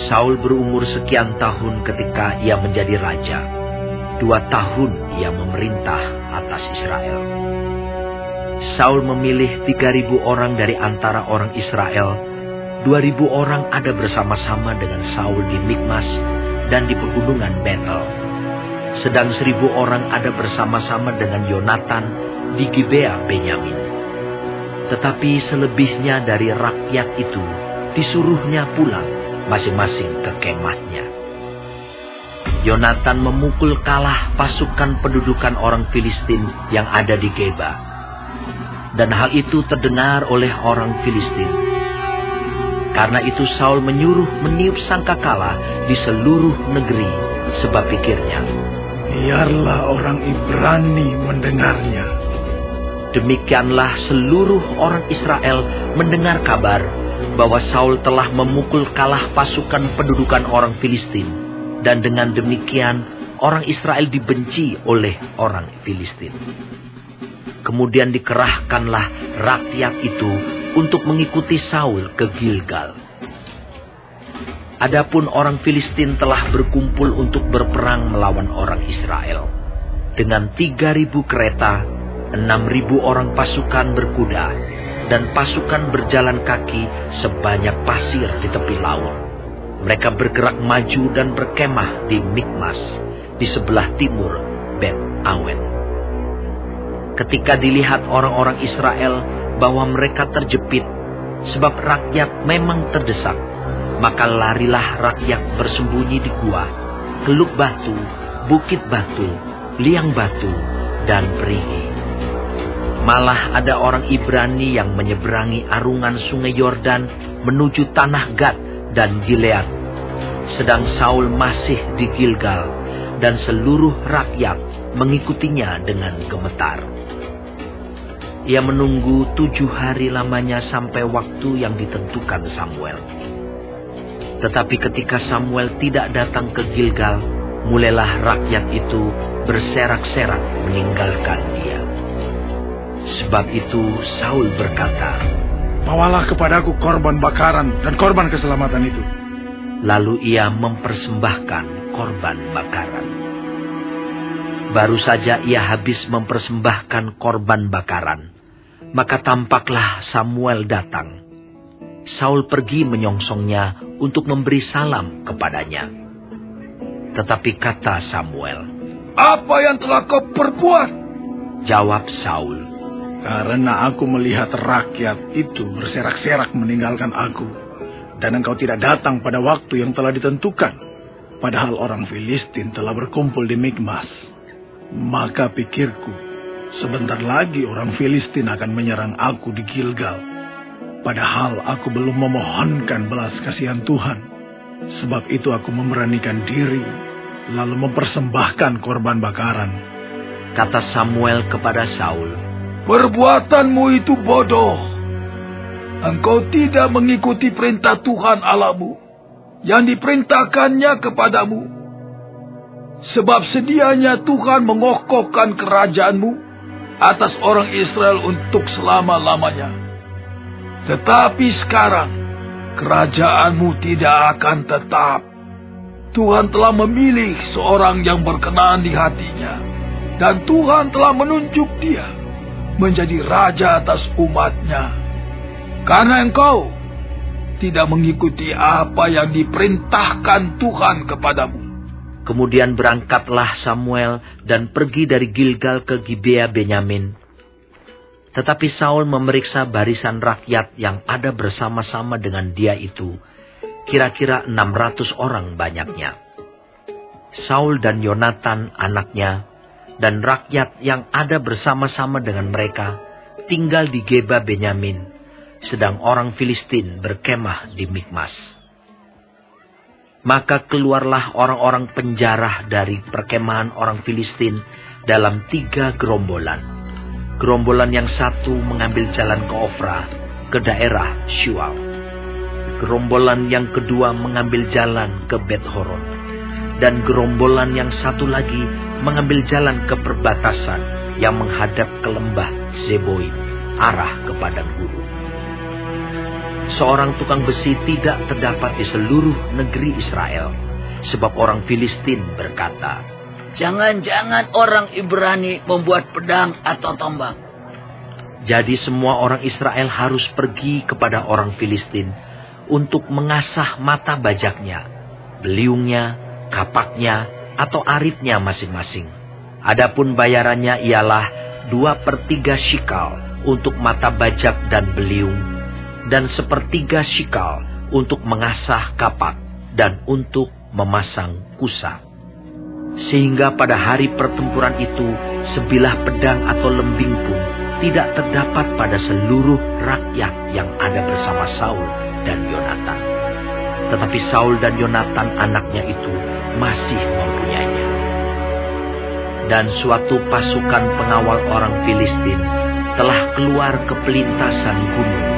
Saul berumur sekian tahun ketika ia menjadi raja. 2 tahun ia memerintah atas Israel. Saul memilih 3.000 orang dari antara orang Israel. 2.000 orang ada bersama-sama dengan Saul di Mikmas dan di pegunungan Betel. Sedang 1.000 orang ada bersama-sama dengan Yonatan di Gibea Benyamin. Tetapi selebihnya dari rakyat itu disuruhnya pulang masing-masing ke kemahnya. Yonatan memukul kalah pasukan pendudukan orang Filistin yang ada di Geba. Dan hal itu terdengar oleh orang Filistin. Karena itu Saul menyuruh meniup sangkakala di seluruh negeri, sebab pikirnya, biarlah orang Ibrani mendengarnya. Demikianlah seluruh orang Israel mendengar kabar bahwa Saul telah memukul kalah pasukan pendudukan orang Filistin. Dan dengan demikian orang Israel dibenci oleh orang Filistin. Kemudian dikerahkanlah rakyat itu untuk mengikuti Saul ke Gilgal. Adapun orang Filistin telah berkumpul untuk berperang melawan orang Israel. Dengan 3.000 kereta, 6.000 orang pasukan berkuda, dan pasukan berjalan kaki sebanyak pasir di tepi laut. Mereka bergerak maju dan berkemah di Mikmas, di sebelah timur Bet Awen. Ketika dilihat orang-orang Israel bahwa mereka terjepit, sebab rakyat memang terdesak, maka larilah rakyat bersembunyi di gua, Teluk Batu, Bukit Batu, Liang Batu, dan Perigi. Malah ada orang Ibrani yang menyeberangi arungan sungai Yordan menuju tanah Gad dan Gilead, sedang Saul masih di Gilgal, dan seluruh rakyat mengikutinya dengan gemetar. Ia menunggu 7 hari lamanya sampai waktu yang ditentukan Samuel. Tetapi ketika Samuel tidak datang ke Gilgal, mulailah rakyat itu berserak-serak meninggalkan dia. Sebab itu Saul berkata, bawalah kepadaku korban bakaran dan korban keselamatan itu. Lalu ia mempersembahkan korban bakaran. Baru saja ia habis mempersembahkan korban bakaran, maka tampaklah Samuel datang. Saul pergi menyongsongnya untuk memberi salam kepadanya. Tetapi kata Samuel, apa yang telah kau perbuat? Jawab Saul, karena aku melihat rakyat itu berserak-serak meninggalkan aku, dan engkau tidak datang pada waktu yang telah ditentukan, padahal orang Filistin telah berkumpul di Mikmas. Maka pikirku, sebentar lagi orang Filistin akan menyerang aku di Gilgal, padahal aku belum memohonkan belas kasihan Tuhan. Sebab itu aku memberanikan diri, lalu mempersembahkan korban bakaran. Kata Samuel kepada Saul, perbuatanmu itu bodoh. Engkau tidak mengikuti perintah Tuhan Allahmu yang diperintahkannya kepadamu. Sebab sedianya Tuhan mengokohkan kerajaanmu atas orang Israel untuk selama-lamanya. Tetapi sekarang kerajaanmu tidak akan tetap. Tuhan telah memilih seorang yang berkenan di hatinya, dan Tuhan telah menunjuk dia menjadi raja atas umatnya. Karena engkau tidak mengikuti apa yang diperintahkan Tuhan kepadamu. Kemudian berangkatlah Samuel dan pergi dari Gilgal ke Gibea Benyamin. Tetapi Saul memeriksa barisan rakyat yang ada bersama-sama dengan dia itu, kira-kira 600 orang banyaknya. Saul dan Yonatan anaknya dan rakyat yang ada bersama-sama dengan mereka tinggal di Geba Benyamin, sedang orang Filistin berkemah di Mikmas. Maka keluarlah orang-orang penjarah dari perkemahan orang Filistin dalam 3 gerombolan. Gerombolan yang satu mengambil jalan ke Ofra, ke daerah Shual. Gerombolan yang kedua mengambil jalan ke Bet-Horon. Dan gerombolan yang satu lagi mengambil jalan ke perbatasan yang menghadap ke lembah Zeboim, arah ke padang gurun. seorang tukang besi tidak terdapat di seluruh negeri Israel. Sebab orang Filistin berkata, "Jangan-jangan orang Ibrani membuat pedang atau tombak." Jadi semua orang Israel harus pergi kepada orang Filistin untuk mengasah mata bajaknya, beliungnya, kapaknya, atau aritnya masing-masing. Adapun bayarannya ialah 2/3 shikal untuk mata bajak dan beliung, dan 1/3 shikal untuk mengasah kapak dan untuk memasang kusa. Sehingga pada hari pertempuran itu, sebilah pedang atau lembing pun tidak terdapat pada seluruh rakyat yang ada bersama Saul dan Yonatan. Tetapi Saul dan Yonatan anaknya itu masih mempunyainya. Dan suatu pasukan pengawal orang Filistin telah keluar ke pelintasan gunung